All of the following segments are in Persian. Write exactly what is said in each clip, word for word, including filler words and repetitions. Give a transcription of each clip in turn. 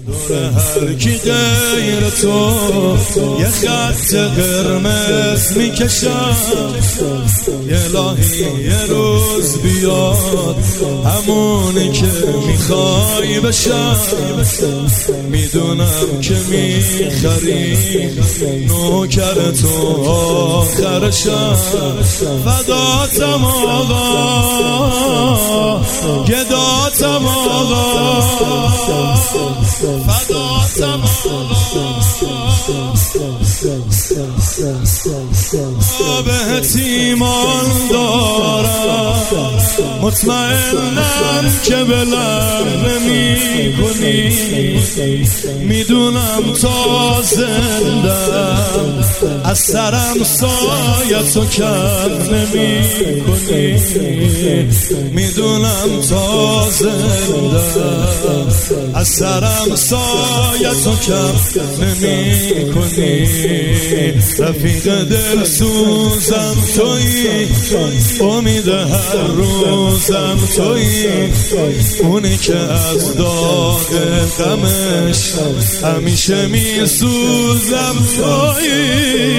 دور هر کی غیر تو یه خط قرمز میکشم. الهی یه روز بیاد همونی که میخوای بشم. میدونم که میخری نوکر تو آخرشم. فداتم آقا گداتم آقا فداتم آقا بهت ایمان دارم مطمئنم که بلم نمی کنی. میدونم تا زندم از سرم سایتو کم نمی کنی. میدونم تا زندم از سرم سایتو کم نمی کنی. رفیق دل سوزم تویی امید هر روزم تویی. اونی که از داغ غمش همیشه می سوزم تویی.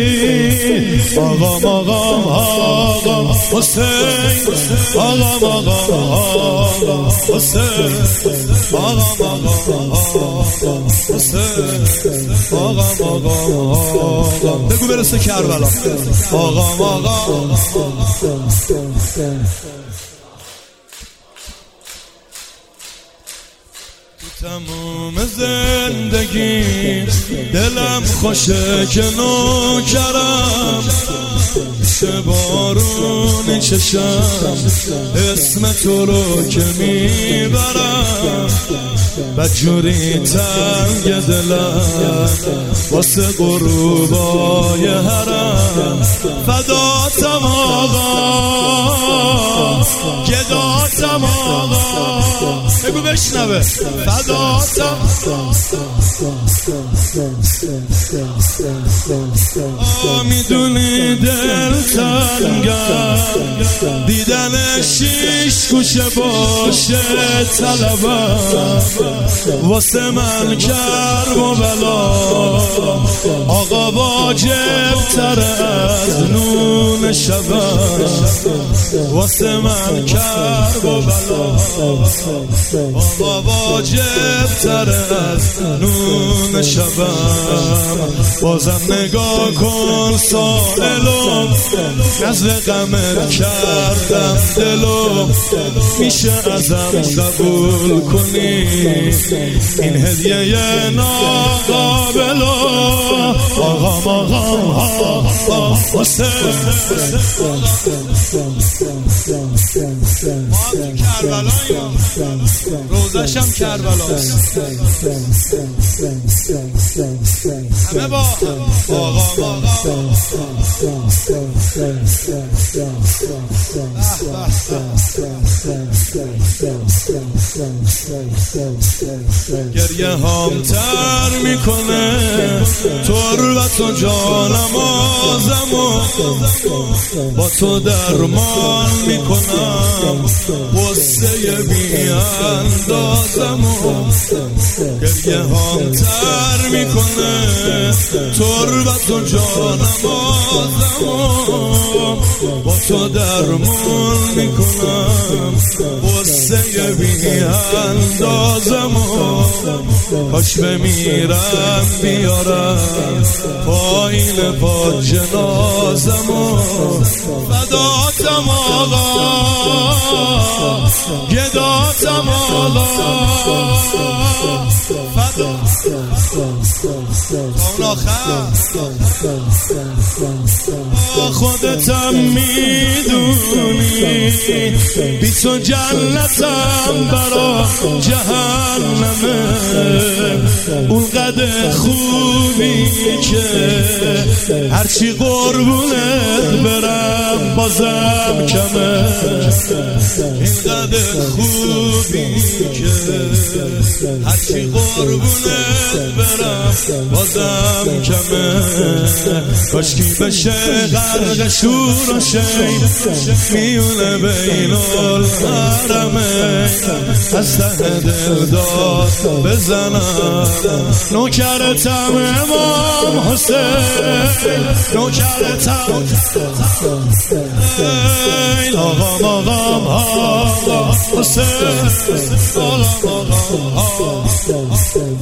آقام آقام آقام حسین آقام آقام آقام حسین آقام آقام آقام حسین آقام آقام آقام. بگو برسه کربلا. آقام آقام تموم زندگی دلم خوشه که نوکرم. چه بارونی چشم اسم تو رو که میبرم. بدجوری تنگ دلم واسه غروبای حرم. فداتم آقا گداتم آقا. بگو بشنوه. فداتم آقا. میدونی دل تنگم دیدن شیش گوشه باشه طلبم. واسه من کرب و بلا آقا واجب تر از نون شبم. واسه من کرب و بلا آقا واجب تر از نون شبم. بازم نگاه کن سائلم نزل غمت کردم دلم. میشه ازم قبول کنی این هدیه ناقابل. آقام آقام آقام حسین ما کربلاییم روزشم کربلاست. همه با آقام آقام گریه هام تر میکنه تربت و جانم آزمو. با تو درمان میکنم غصه بی اندازمو. گریه هام تر میکنه تربت و جانم آزمو. با تو درمان میکنم غصه بی اندازمو. کاش بمیرم بیارم پایین پا جنازمو. فداتم آقا گداتم آقا خودتم میدونی بی تو جنتم برا جهنمه. اون قدر خوبی که هرچی قربونت برم بازم کمه. این قدر خوبی که هرچی قربونت برم بازم کمه. کاشکی بشه غرق شور و شیم میونه بین الحرمین از ته دل داد بزنم نوکرتم امام حسین نوکرتم آقام آقام آقام حسین آقام آقام